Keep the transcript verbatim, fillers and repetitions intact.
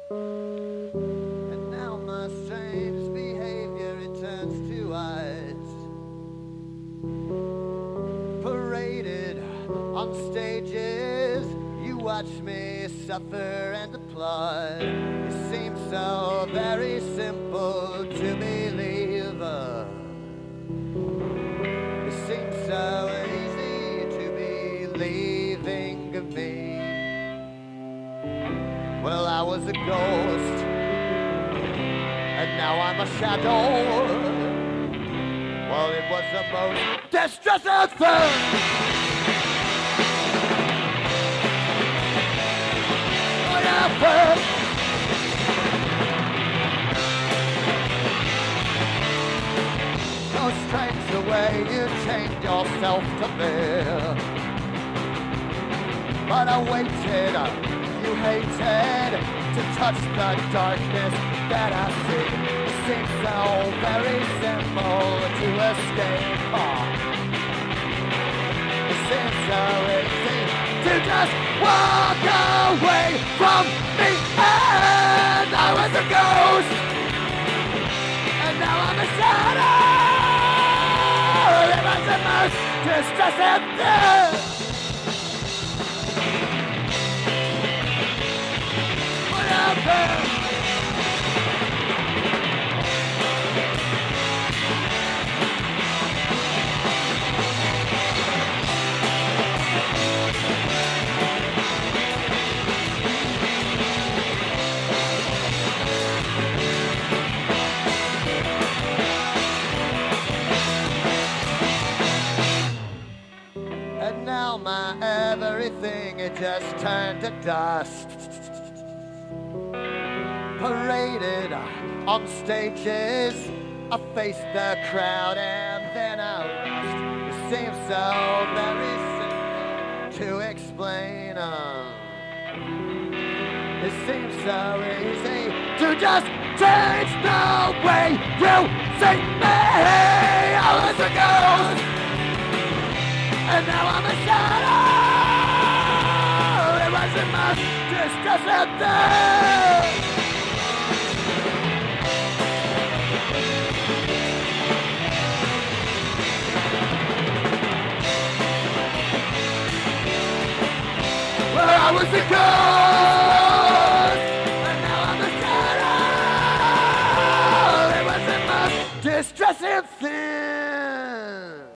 And now my strange behavior, it turns to ice. Paraded on stages, you watch me suffer and apply. It seems so very simple to believe. uh, It seems so easy to be leaving me. Well, I was a ghost, and now I'm a shadow. Well, it was the most distressing thing. Whatever. So strange the way you change yourself to me. But I waited, you hated to touch the darkness that I see. It seems so very simple to escape. Oh. It seems so easy to just walk away from me. And I was a ghost, and now I'm a shadow. It was the most distressing thing. Whatever. And now my everything, it just turned to dust. Paraded on stages, I faced the crowd and then I lost. It seems so very simple to explain. uh. It seems so easy to just change the way you see me. I was a ghost, and now I'm a shadow. It was the most distressing thing. Well, I was a ghost, and now I'm a shadow. It was the most distressing thing.